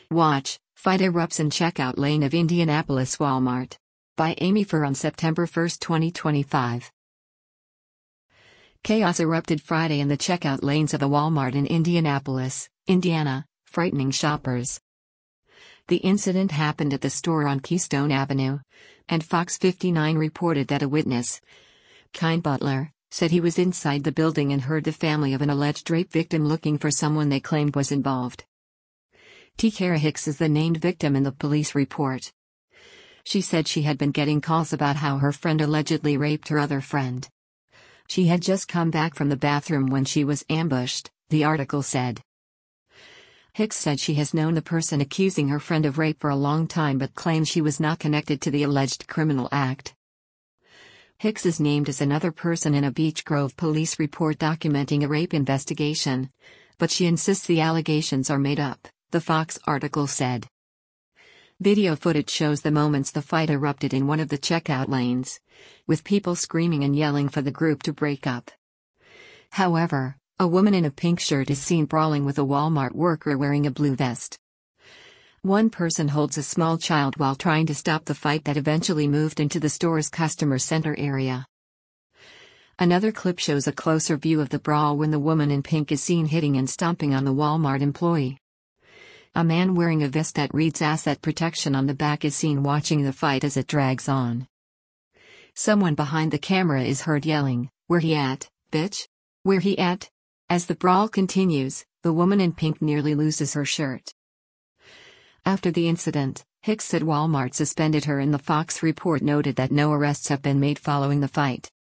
Watch, fight erupts in checkout lane of Indianapolis Walmart. By Amy Furr on September 1, 2025. Chaos erupted Friday in the checkout lanes of a Walmart in Indianapolis, Indiana, frightening shoppers. The incident happened at the store on Keystone Avenue, and Fox 59 reported that a witness, Kyle Butler, said he was inside the building and heard the family of an alleged rape victim looking for someone they claimed was involved. Takara Hicks is the named victim in the police report. She said she had been getting calls about how her friend allegedly raped her other friend. She had just come back from the bathroom when she was ambushed, the article said. Hicks said she has known the person accusing her friend of rape for a long time but claims she was not connected to the alleged criminal act. Hicks is named as another person in a Beech Grove police report documenting a rape investigation, but she insists the allegations are made up, the Fox article said. Video footage shows the moments the fight erupted in one of the checkout lanes, with people screaming and yelling for the group to break up. However, a woman in a pink shirt is seen brawling with a Walmart worker wearing a blue vest. One person holds a small child while trying to stop the fight that eventually moved into the store's customer center area. Another clip shows a closer view of the brawl when the woman in pink is seen hitting and stomping on the Walmart employee. A man wearing a vest that reads Asset Protection on the back is seen watching the fight as it drags on. Someone behind the camera is heard yelling, "Where he at, bitch? Where he at?" As the brawl continues, the woman in pink nearly loses her shirt. After the incident, Hicks said Walmart suspended her and the Fox report noted that no arrests have been made following the fight.